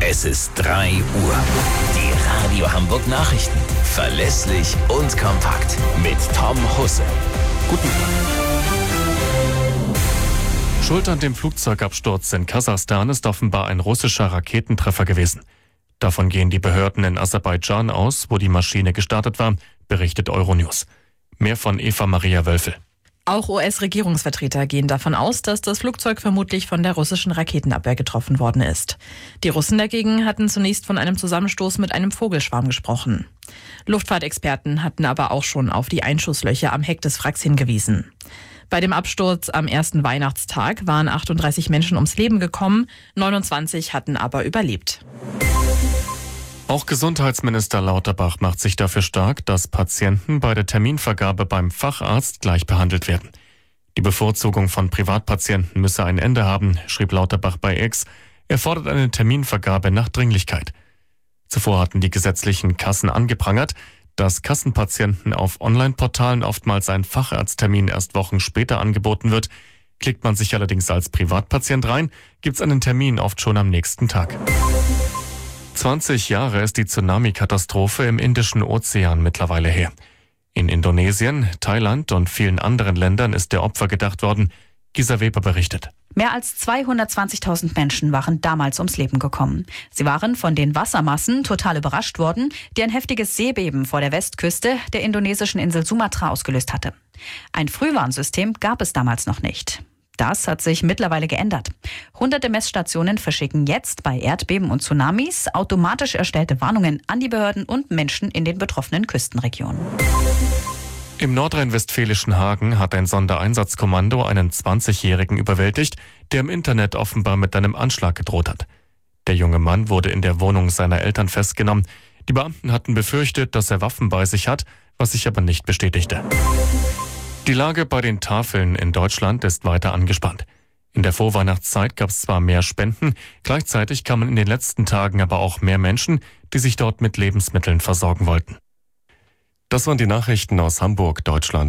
Es ist 3 Uhr. Die Radio Hamburg Nachrichten. Verlässlich und kompakt. Mit Tom Husse. Guten Morgen. Schuld an dem Flugzeugabsturz in Kasachstan ist offenbar ein russischer Raketentreffer gewesen. Davon gehen die Behörden in Aserbaidschan aus, wo die Maschine gestartet war, berichtet Euronews. Mehr von Eva Maria Wölfel. Auch US-Regierungsvertreter gehen davon aus, dass das Flugzeug vermutlich von der russischen Raketenabwehr getroffen worden ist. Die Russen dagegen hatten zunächst von einem Zusammenstoß mit einem Vogelschwarm gesprochen. Luftfahrtexperten hatten aber auch schon auf die Einschusslöcher am Heck des Wracks hingewiesen. Bei dem Absturz am ersten Weihnachtstag waren 38 Menschen ums Leben gekommen, 29 hatten aber überlebt. Auch Gesundheitsminister Lauterbach macht sich dafür stark, dass Patienten bei der Terminvergabe beim Facharzt gleich behandelt werden. Die Bevorzugung von Privatpatienten müsse ein Ende haben, schrieb Lauterbach bei X. Er fordert eine Terminvergabe nach Dringlichkeit. Zuvor hatten die gesetzlichen Kassen angeprangert, dass Kassenpatienten auf Online-Portalen oftmals ein Facharzttermin erst Wochen später angeboten wird. Klickt man sich allerdings als Privatpatient rein, gibt's einen Termin oft schon am nächsten Tag. 20 Jahre ist die Tsunami-Katastrophe im Indischen Ozean mittlerweile her. In Indonesien, Thailand und vielen anderen Ländern ist der Opfer gedacht worden. Gisa Weber berichtet. Mehr als 220.000 Menschen waren damals ums Leben gekommen. Sie waren von den Wassermassen total überrascht worden, die ein heftiges Seebeben vor der Westküste der indonesischen Insel Sumatra ausgelöst hatte. Ein Frühwarnsystem gab es damals noch nicht. Das hat sich mittlerweile geändert. Hunderte Messstationen verschicken jetzt bei Erdbeben und Tsunamis automatisch erstellte Warnungen an die Behörden und Menschen in den betroffenen Küstenregionen. Im nordrhein-westfälischen Hagen hat ein Sondereinsatzkommando einen 20-Jährigen überwältigt, der im Internet offenbar mit einem Anschlag gedroht hat. Der junge Mann wurde in der Wohnung seiner Eltern festgenommen. Die Beamten hatten befürchtet, dass er Waffen bei sich hat, was sich aber nicht bestätigte. Die Lage bei den Tafeln in Deutschland ist weiter angespannt. In der Vorweihnachtszeit gab es zwar mehr Spenden, gleichzeitig kamen in den letzten Tagen aber auch mehr Menschen, die sich dort mit Lebensmitteln versorgen wollten. Das waren die Nachrichten aus Hamburg, Deutschland.